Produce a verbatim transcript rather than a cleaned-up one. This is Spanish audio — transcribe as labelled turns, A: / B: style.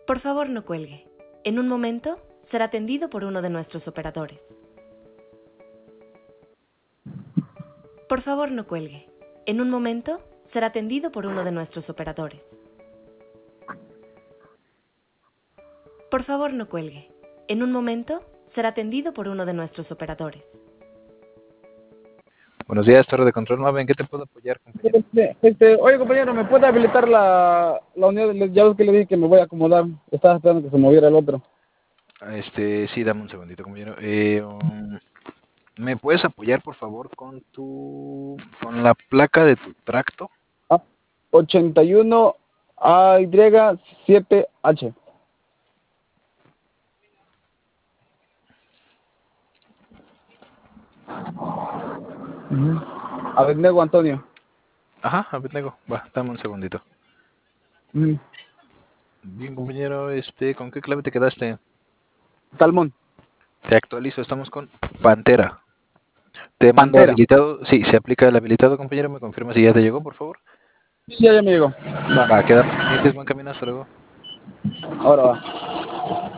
A: Por favor, no cuelgue. En un momento será atendido por uno de nuestros operadores. Por favor, no cuelgue. En un momento será atendido por uno de nuestros operadores. Por favor, no cuelgue. En un momento será atendido por uno de nuestros operadores.
B: Buenos días, Torre de Control nueve. ¿En qué te puedo apoyar, compañero?
C: Este, este, oye, compañero, ¿me puede habilitar la, la unidad? de- Ya ves que le dije que me voy a acomodar. Estaba esperando que se moviera el otro.
B: Este, sí, dame un segundito, compañero. Eh, um, ¿me puedes apoyar, por favor, con tu, con la placa de tu tracto?
C: Ah, ochenta y uno A Y siete H. Uh-huh. Abednego Antonio.
B: Ajá, Abednego. Va, dame un segundito.
C: Uh-huh.
B: Bien, compañero, este, ¿con qué clave te quedaste?
C: Salmón.
B: Te actualizo, estamos con Pantera. Te mando
C: Pantera.
B: habilitado. Sí, se aplica el habilitado, compañero. ¿Me confirma si ya te llegó, por favor?
C: Sí, ya, ya me llegó.
B: Va,
C: Va.
B: quedamos pendientes. Buen camino, hasta luego.
C: Ahora va.